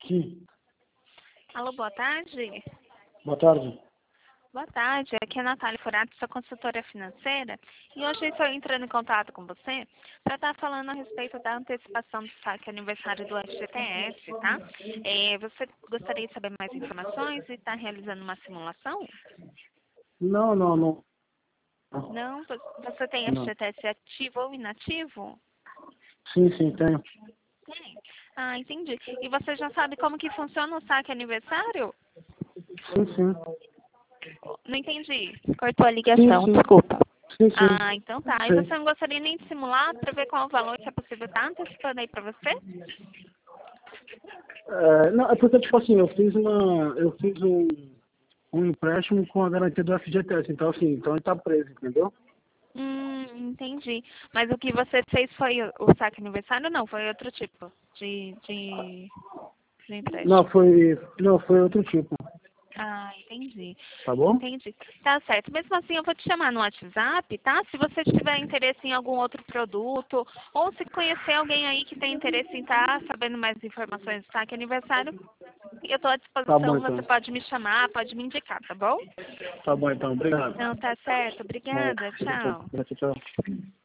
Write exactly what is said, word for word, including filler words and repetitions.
Sim. Alô, boa tarde. Boa tarde. Boa tarde, aqui é a Natália Furato, sua consultora financeira. E hoje eu estou entrando em contato com você para estar falando a respeito da antecipação do saque aniversário do F G T S, tá? É, você gostaria de saber mais informações e está realizando uma simulação? Não, não, não. Não? Vo- Você tem Não. F G T S ativo ou inativo? Sim, sim, tenho. Tem. Ah, entendi. E você já sabe como que funciona o saque aniversário? Sim, sim. Não entendi. Cortou a Sim, ligação, sim. desculpa. Sim, Ah, sim. então tá. E Sei. você não gostaria nem de simular para ver qual o valor que é possível estar antecipando aí para você? É, não, é porque, tipo assim, eu fiz uma. Eu fiz um, um empréstimo com a garantia do F G T S, então assim, então ele tá preso, entendeu? Hum, entendi. Mas o que você fez foi o o saque aniversário? Não, foi outro tipo de, de, de Não, empréstimo. foi. Não, foi outro tipo. Ah, entendi. Tá bom? Entendi. Tá certo. Mesmo assim, eu vou te chamar no WhatsApp, tá? Se você tiver interesse em algum outro produto, ou se conhecer alguém aí que tem interesse em estar sabendo mais informações do saque aniversário, eu estou à Tá bom disposição, você então. pode me chamar, pode me indicar, tá bom? Tá bom então, obrigado. Não, tá certo. Bom, Obrigada. tchau, Tchau. tchau. Tchau.